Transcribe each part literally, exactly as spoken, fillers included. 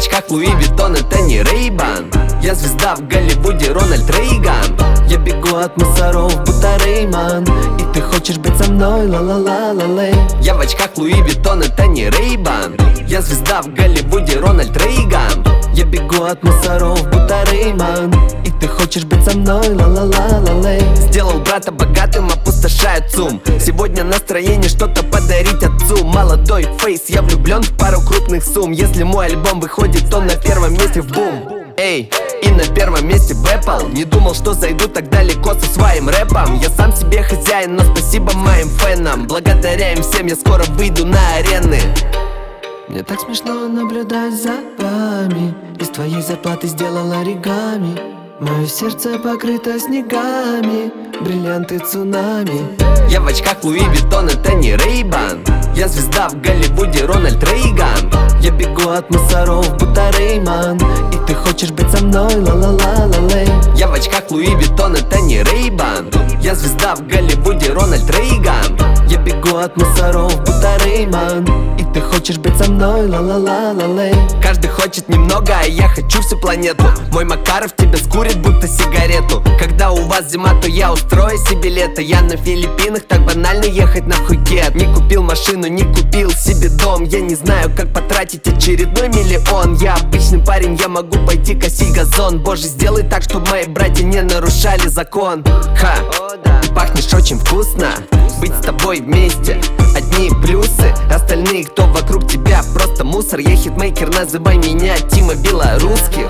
очках Луи Виттон, это не Рейбан. Я звезда в Голливуде, Рональд Рейган. Я бегу от мусоров, будто Рейман. И ты хочешь быть со мной, ла-ла-ла-ла-лей. Я в очках Луи Виттон, это не Рейбан. Я звезда в Голливуде, Рональд Рейган. Я бегу от мусоров, будто Рейман. И ты хочешь быть со мной, ла-ла-ла-ла-лей. Сделал брата богатым, опустошает сумм. Сегодня настроение что-то подарить отцу. Молодой фейс, я влюблен в пару крупных сумм. Если мой альбом выходит, то на первом месте в бум. Эй, и на первом месте в Apple. Не думал, что зайду так далеко со своим рэпом. Я сам себе хозяин, но спасибо моим фенам. Благодаря им всем я скоро выйду на арены. Мне так смешно наблюдать за вами. Из твоей зарплаты сделал оригами. Мое сердце покрыто снегами, бриллианты цунами. Я в очках Луи Виттон, это не Рейбан. Я звезда в Голливуде, Рональд Рейган. Я бегу от мусоров, будто Рейман. И ты хочешь быть со мной, ла-ла-ла-ла-лей. Я в очках Луи Виттон, это не Рейбан. Я звезда в Голливуде, Рональд Рейган. Я бегу от мусоров, будто Рейман. И ты хочешь быть со мной, ла-ла-ла-ла-лей. Каждый хочет немного, а я хочу всю планету. Мой Макаров тебя скурит, будто сигарету. Когда у вас зима, то я устрою себе лето. Я на Филиппинах, так банально ехать на Пхукет. Не купил машину, не купил себе дом. Я не знаю, как потратить очередной миллион. Я обычный парень, я могу пойти косить газон. Боже, сделай так, чтобы мои братья не нарушали закон. Ха, ты пахнешь очень вкусно. Быть с тобой вместе одни плюсы. Остальные, кто вокруг тебя, просто мусор. Я хитмейкер, называй меня Тима Белорусских.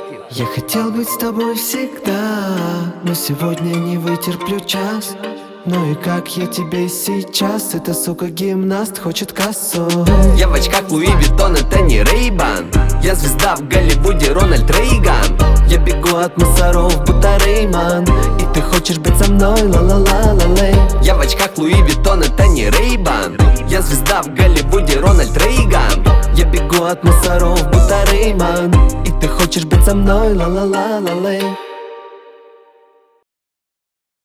Я хотел быть с тобой всегда, но сегодня не вытерплю час. Ну и как я тебе сейчас? Эта сука гимнаст хочет кассу. Я в очках Луи Виттон, это не Рейбан. Я звезда в Голливуде, Рональд Рейган. Я бегу от мусоров, будто Рейман. И ты хочешь быть со мной, ла-ла-ла-ла-лей. Я в очках Луи Виттон, это не Рейбан. Я звезда в Голливуде, Рональд Рейган. Я бегу от мусоров, будто Рейман. И ты хочешь быть со мной, ла-ла-ла-ла-лей.